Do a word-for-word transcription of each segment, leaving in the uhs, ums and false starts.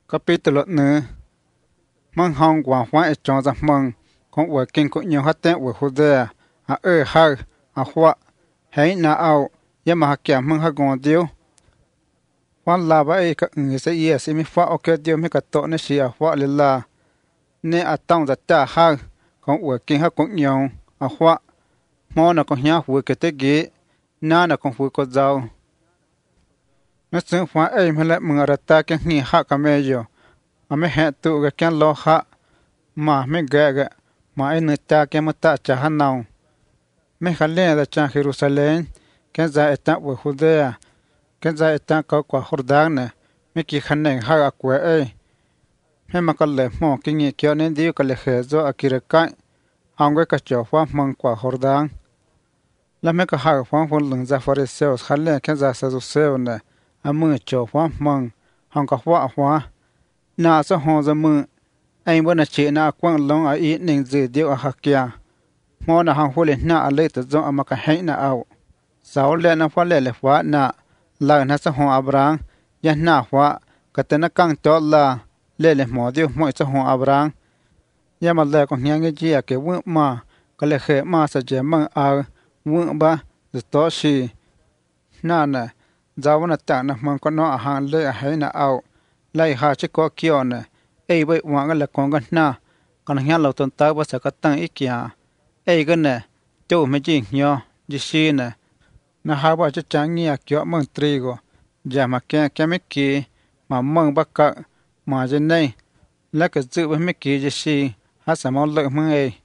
Capítulo nueve. Mang hong quả hóa ở trong giặc mừng, con vừa kinh cũng nhiều hát tên vừa Judea, à ơ hai, à hóa, hãy nà ao, yếm mà kèm mừng hát gòn điêu. Hoan là vậy các người sẽ iya sẽ mi phá ok điêu mi cả tổ nè xì à hóa lì là, nè à tông giặc ta hai, con vừa kinh hát cũng nhiều, à hóa, mò nà con nhá vừa cái tế ghế, nà nà con vừa có giàu. Nó xứng hóa ấy mà lại mừng ở ta cái nghi hạ cả mê dồ. À mẹ hẹn tụ cái kén lo hạ. Mà mẹ ghẹ ghẹ. Mà ấy nơi ta cái mà ta chả hắn nào. Mẹ khá lên là chàng Jerusalem. Kén ra ấy ta vừa Judea. Kén ra ấy ta có quả Jordan nè. Mẹ kì khăn nền hạ à quẻ ấy. Mẹ mà có lệ mò kinh nghị kéo nên điêu có lệ khế dô à kì rê cãi. Ông cái cả chỗ phá mong quả Jordan. Là mẹ có hạ phá phá lưng ra Pharisêu. Khá lên kén ra Sadduceo nè. À mưa chỗ phá mong. Hong có phá phá. Nà sa hong za mưa. Anh vẫn là chị nà quăng lông ở ý nên dự điệu ở hạc kia. Mô nà hong hô lệ nà ở lệ tự dông ở mà cả hãy nà ảo. Sáu lệ nà phá lệ lệ phá nà. Lạc nà sa hong Abrang. Yah nà phá. Cả tên nà căng tốt là. Lệ lệ mô điệu môi sa hong Abrang. Yah mà lệ còn nhang cái gì à cái vượng mà. Cả lệ khế mà sa dễ măng ảo. Vượng ba. Dự tốt xì. Nà nà. Giáo vẫn là tạng nà mong có nó ở hàng lệ ở hãy nà ảo. Lại hạ chế có kiều nè. Ê bởi hoàng là con gần nà. Còn hãy lâu tuần tới bà sẽ có tăng ý kìa. Ê gần nè. Chú mới chỉnh nhò. Dì xì nè. Nà hạ bà chế chẳng nghi à kiệu mừng trigo. Dạ mà kê kê mê kì. Mà mừng bà cỡ. Mà dì nê. Lá cái dự bà mê kì dì xì. Hát sẽ mong lợi mừng ê.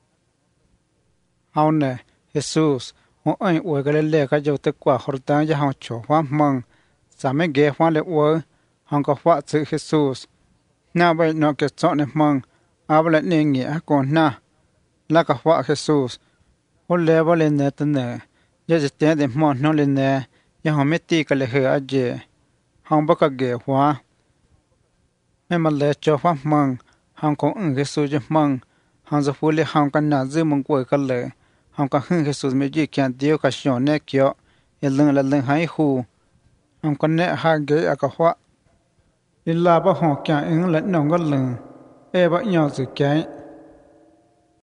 Hào nè. Jesus. Ngô anh uế gà lê lê gà dâu tế quả hồn tăng giá hòng chổ hoa mừng. Sẽ mê ghé hoa lê uế. Hong có phát sự Jesus. Nà vậy nó kết chọn nè mong. À bà lại nè nghĩa còn nà. Là có phát Jesus. Hô lê bà lên nè tân nè. Giá dịch tế để mong nó lên nè. Giá hong mê tì cả lê hờ á dê. Hong bà cả ghé hoa. Mê mà lê cho phát mong. Hong có ứng Jesus dê mong. Hong dô phú lê hong cả nà dư mong quay cả lê. Hong có hưng Jesus mê dì kèn điêu cả xionn nè kiệu. Yê lưng là lưng hãy hù. Hong có nè hạ ghế à cả hoa. Ý là bà hò kèn ứng lãnh nông gắt lưng. Ê bà nhỏ dự kén.